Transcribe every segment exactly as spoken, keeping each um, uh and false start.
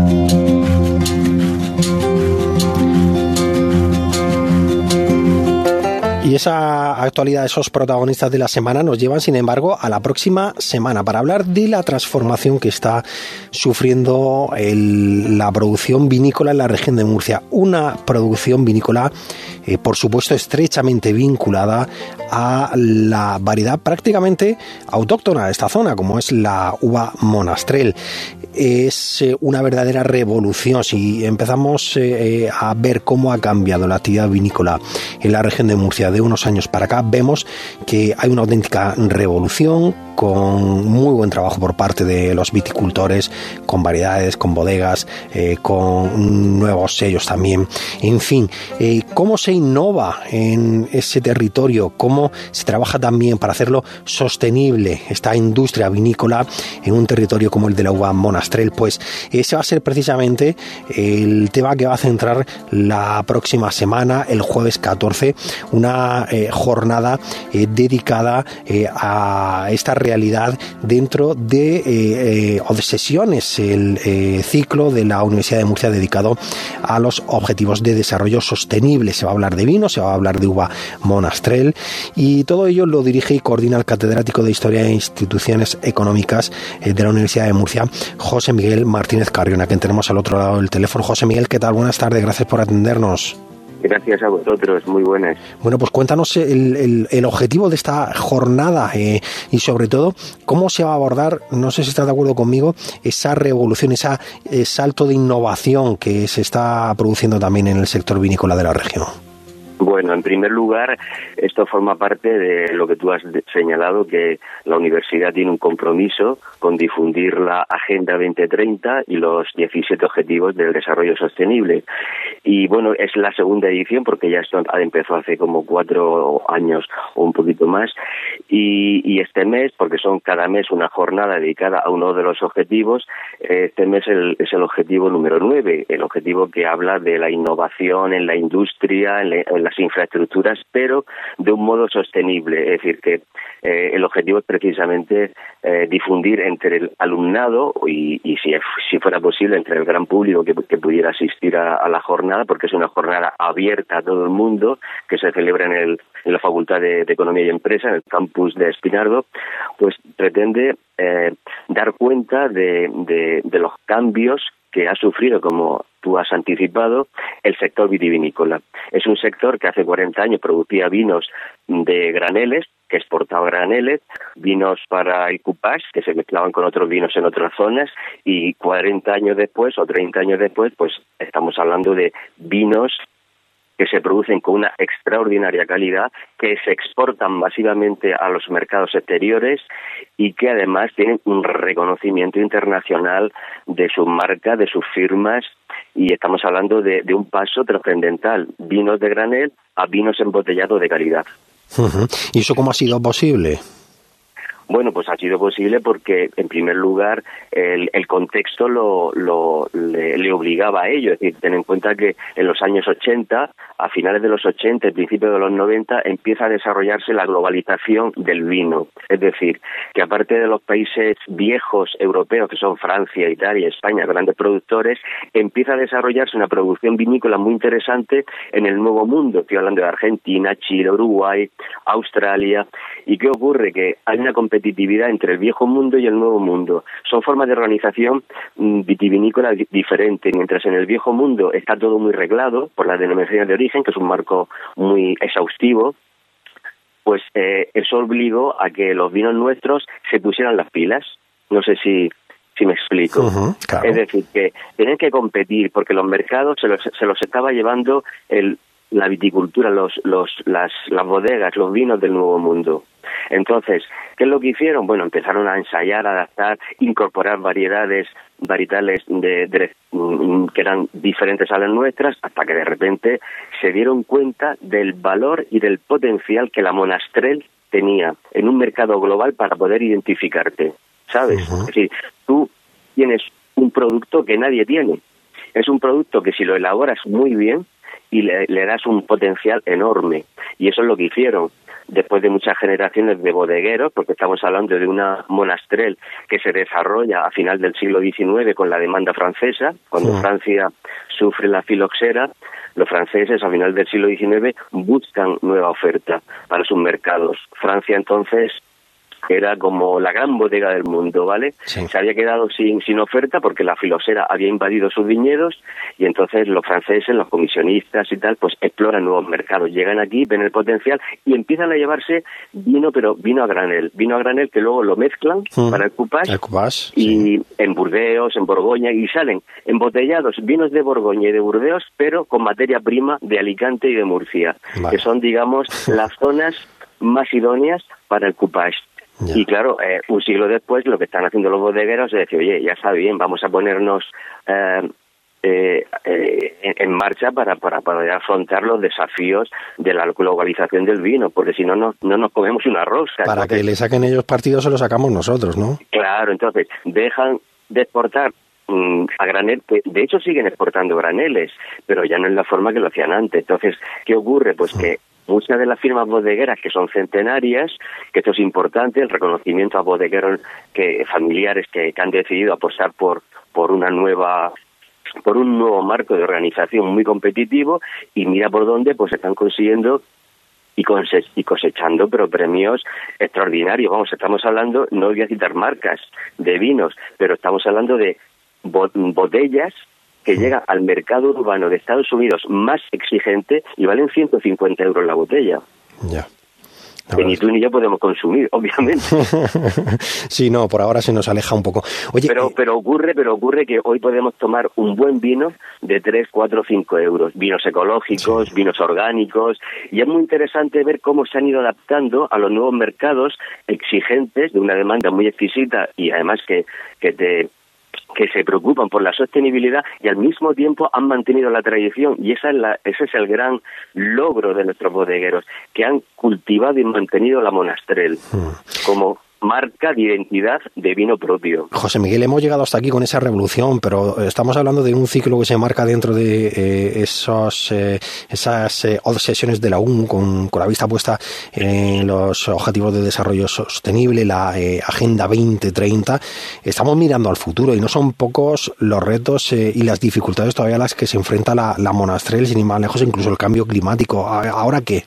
Y esa actualidad, esos protagonistas de la semana nos llevan, sin embargo, a la próxima semana para hablar de la transformación que está sufriendo el, la producción vinícola en la región de Murcia. Una producción vinícola, eh, por supuesto, estrechamente vinculada a la variedad prácticamente autóctona de esta zona, como es la uva Monastrell. Es eh, una verdadera revolución. Si empezamos eh, a ver cómo ha cambiado la actividad vinícola en la región de Murcia de unos años para acá, vemos que hay una auténtica revolución, con muy buen trabajo por parte de los viticultores, con variedades, con bodegas, eh, con nuevos sellos también. En fin, eh, cómo se innova en ese territorio, cómo se trabaja también para hacerlo sostenible esta industria vinícola en un territorio como el de la uva Monastrell. Pues ese va a ser precisamente el tema que va a centrar la próxima semana, el jueves catorce, una eh, jornada eh, dedicada eh, a esta realidad dentro de, eh, eh, o de sesiones, el eh, ciclo de la Universidad de Murcia dedicado a los objetivos de desarrollo sostenible. Se va a hablar de vino, se va a hablar de uva Monastrell, y todo ello lo dirige y coordina el catedrático de Historia e Instituciones Económicas eh, de la Universidad de Murcia, José Miguel Martínez Carrión, a quien tenemos al otro lado del teléfono. José Miguel, ¿qué tal? Buenas tardes, gracias por atendernos. Gracias a vosotros, muy buenas. Bueno, pues cuéntanos el, el, el objetivo de esta jornada eh, y sobre todo cómo se va a abordar, no sé si estás de acuerdo conmigo, esa revolución, ese salto de innovación que se está produciendo también en el sector vinícola de la región. Bueno, en primer lugar, esto forma parte de lo que tú has señalado, que la universidad tiene un compromiso con difundir la Agenda veinte treinta y los diecisiete Objetivos del Desarrollo Sostenible. Y bueno, es la segunda edición, porque ya esto empezó hace como cuatro años o un poquito más. Y, y este mes, porque son cada mes una jornada dedicada a uno de los objetivos, este mes el, es el objetivo número nueve, el objetivo que habla de la innovación en la industria, en, la, en las infraestructuras, pero de un modo sostenible. Es decir, que eh, el objetivo es precisamente eh, difundir entre el alumnado y, y si, si fuera posible, entre el gran público que, que pudiera asistir a, a la jornada, porque es una jornada abierta a todo el mundo, que se celebra en, el, en la Facultad de, de Economía y Empresa, en el campus de Espinardo, pues pretende eh, dar cuenta de, de, de los cambios que ha sufrido, como tú has anticipado, el sector vitivinícola. Es un sector que hace cuarenta años producía vinos de graneles, que exportaba graneles, vinos para el coupage, que se mezclaban con otros vinos en otras zonas, y cuarenta años después, o treinta años después, pues estamos hablando de vinos que se producen con una extraordinaria calidad, que se exportan masivamente a los mercados exteriores y que además tienen un reconocimiento internacional de su marca, de sus firmas, y estamos hablando de, de un paso trascendental, vinos de granel a vinos embotellados de calidad. Uh-huh. ¿Y eso cómo ha sido posible? Bueno, pues ha sido posible porque, en primer lugar, el, el contexto lo, lo le, le obligaba a ello. Es decir, ten en cuenta que en los años ochenta, a finales de los ochenta y principios de los noventa, empieza a desarrollarse la globalización del vino. Es decir, que aparte de los países viejos europeos, que son Francia, Italia, España, grandes productores, empieza a desarrollarse una producción vinícola muy interesante en el Nuevo Mundo. Estoy hablando de Argentina, Chile, Uruguay, Australia. ¿Y qué ocurre? Que hay una competición competitividad entre el viejo mundo y el nuevo mundo. Son formas de organización vitivinícola diferentes. Mientras en el viejo mundo está todo muy reglado por las denominaciones de origen, que es un marco muy exhaustivo, pues eh, eso obligó a que los vinos nuestros se pusieran las pilas. No sé si si me explico. Uh-huh, claro. Es decir, que tienen que competir porque los mercados se los, se los estaba llevando el la viticultura, los, los, las, las bodegas, los vinos del Nuevo Mundo. Entonces, ¿qué es lo que hicieron? Bueno, empezaron a ensayar, a adaptar, incorporar variedades varietales de, de, que eran diferentes a las nuestras, hasta que de repente se dieron cuenta del valor y del potencial que la Monastrell tenía en un mercado global para poder identificarte, ¿sabes? Uh-huh. Es decir, tú tienes un producto que nadie tiene. Es un producto que si lo elaboras muy bien y le, le das un potencial enorme. Y eso es lo que hicieron. después de muchas generaciones de bodegueros, porque estamos hablando de una monastrell que se desarrolla a final del siglo diecinueve con la demanda francesa, cuando sí. Francia sufre la filoxera. Los franceses a final del siglo diecinueve buscan nueva oferta para sus mercados. Francia entonces era como la gran bodega del mundo, ¿vale? Sí. Se había quedado sin sin oferta porque la filoxera había invadido sus viñedos y entonces los franceses, los comisionistas y tal, pues exploran nuevos mercados. Llegan aquí, ven el potencial y empiezan a llevarse vino, pero vino a granel. Vino a granel que luego lo mezclan mm. para el coupage, el coupage y sí. en Burdeos, en Borgoña, y salen embotellados vinos de Borgoña y de Burdeos, pero con materia prima de Alicante y de Murcia, vale. que son, digamos, las zonas más idóneas para el coupage. Ya. Y claro, eh, un siglo después lo que están haciendo los bodegueros es decir, oye, ya está bien, vamos a ponernos eh, eh, eh, en marcha para, para poder afrontar los desafíos de la globalización del vino, porque si no, no, no nos comemos una rosca. Para entonces, que le saquen ellos partido se lo sacamos nosotros, ¿no? Claro, entonces dejan de exportar mmm, a granel, que de hecho siguen exportando graneles, pero ya no es la forma que lo hacían antes. Entonces, ¿qué ocurre? Pues mm. que muchas de las firmas bodegueras que son centenarias, que esto es importante, el reconocimiento a bodegueros que familiares que, que han decidido apostar por por una nueva por un nuevo marco de organización muy competitivo, y mira por dónde pues están consiguiendo y, cose y cosechando pero premios extraordinarios. Vamos, estamos hablando, no voy a citar marcas de vinos, pero estamos hablando de bo botellas que llega al mercado urbano de Estados Unidos más exigente y valen ciento cincuenta euros la botella. Ya. Que ni tú ni yo podemos consumir, obviamente. Sí, no, por ahora se nos aleja un poco. Oye, pero eh... pero ocurre pero ocurre que hoy podemos tomar un buen vino de tres, cuatro, cinco euros. Vinos ecológicos, sí. vinos orgánicos. Y es muy interesante ver cómo se han ido adaptando a los nuevos mercados exigentes, de una demanda muy exquisita y además que, que te... que se preocupan por la sostenibilidad y al mismo tiempo han mantenido la tradición, y esa es la, ese es el gran logro de nuestros bodegueros, que han cultivado y mantenido la monastrell mm. como marca de identidad de vino propio. José Miguel, hemos llegado hasta aquí con esa revolución, pero estamos hablando de un ciclo que se marca dentro de eh, esos, eh, esas eh, obsesiones de la O N U con, con la vista puesta en los Objetivos de Desarrollo Sostenible, la eh, Agenda veinte treinta. Estamos mirando al futuro y no son pocos los retos eh, y las dificultades todavía a las que se enfrenta la, la monastrell, sin ir más lejos, incluso el cambio climático. ¿Ahora qué?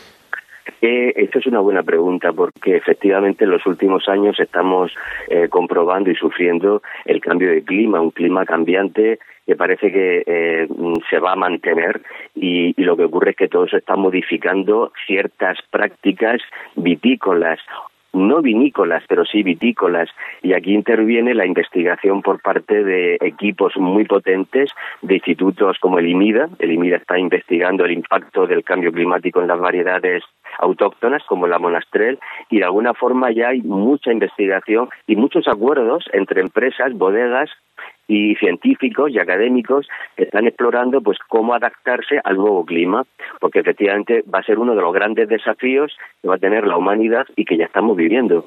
Eh, esta es una buena pregunta, porque efectivamente en los últimos años estamos eh, comprobando y sufriendo el cambio de clima, un clima cambiante que parece que eh, se va a mantener, y, y lo que ocurre es que todo eso está modificando ciertas prácticas vitícolas, no vinícolas, pero sí vitícolas, y aquí interviene la investigación por parte de equipos muy potentes de institutos como el IMIDA. El IMIDA está investigando el impacto del cambio climático en las variedades autóctonas como la monastrell, y de alguna forma ya hay mucha investigación y muchos acuerdos entre empresas, bodegas y científicos y académicos que están explorando pues cómo adaptarse al nuevo clima, porque efectivamente va a ser uno de los grandes desafíos que va a tener la humanidad y que ya estamos viviendo.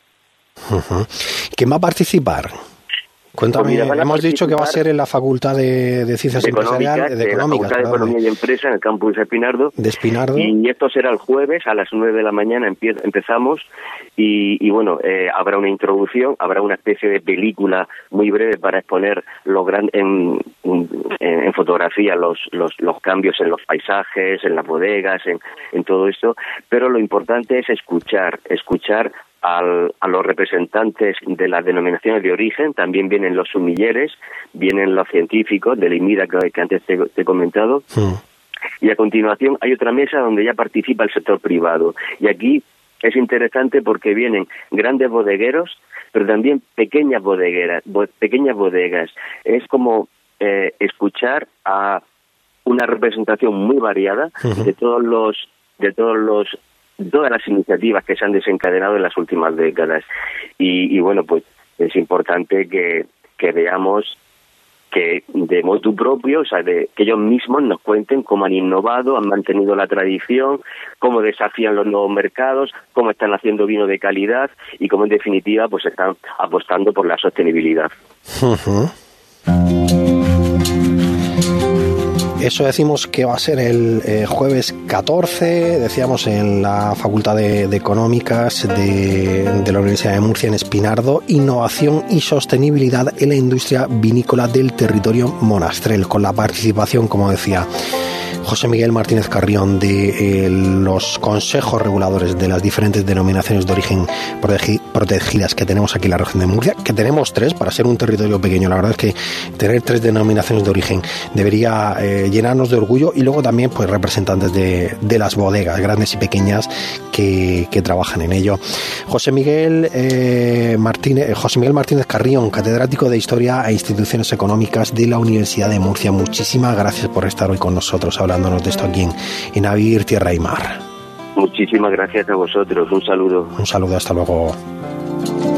Uh-huh. ¿Quién va a participar? Cuéntame, pues mira, hemos dicho que va a ser en la Facultad de, de Ciencias Empresariales, de, de Económicas, la Facultad de Economía y Empresa en el campus de Espinardo. De Espinardo. Y esto será el jueves a las nueve de la mañana, empie empezamos, y, y bueno, eh, habrá una introducción, habrá una especie de película muy breve para exponer los gran, en, en, en fotografía los, los, los cambios en los paisajes, en las bodegas, en, en todo esto, pero lo importante es escuchar, escuchar Al, a los representantes de las denominaciones de origen. También vienen los sumilleres, vienen los científicos del IMIDA que, que antes te, te he comentado, sí. Y a continuación hay otra mesa donde ya participa el sector privado, y aquí es interesante porque vienen grandes bodegueros, pero también pequeñas bodegueras, bo, pequeñas bodegas. Es como eh, escuchar a una representación muy variada uh-huh. de todos los de todos los todas las iniciativas que se han desencadenado en las últimas décadas, y, y bueno, pues es importante que, que veamos que de motu propio, o sea, de, que ellos mismos nos cuenten cómo han innovado, han mantenido la tradición, cómo desafían los nuevos mercados, cómo están haciendo vino de calidad y cómo en definitiva pues están apostando por la sostenibilidad. Uh-huh. Eso decimos que va a ser el eh, jueves catorce, decíamos en la Facultad de, de Económicas de, de la Universidad de Murcia, en Espinardo, innovación y sostenibilidad en la industria vinícola del territorio Monastrell, con la participación, como decía José Miguel Martínez Carrión, de eh, los consejos reguladores de las diferentes denominaciones de origen protegi- protegidas que tenemos aquí en la región de Murcia, que tenemos tres para ser un territorio pequeño. La verdad es que tener tres denominaciones de origen debería eh, llenarnos de orgullo, y luego también pues representantes de, de las bodegas grandes y pequeñas que, que trabajan en ello. José Miguel eh, Martínez, José Miguel Martínez Carrión, catedrático de Historia e Instituciones Económicas de la Universidad de Murcia. Muchísimas gracias por estar hoy con nosotros hablándonos de esto aquí en, en A Vivir Tierra y Mar. Muchísimas gracias a vosotros. Un saludo. Un saludo, hasta luego.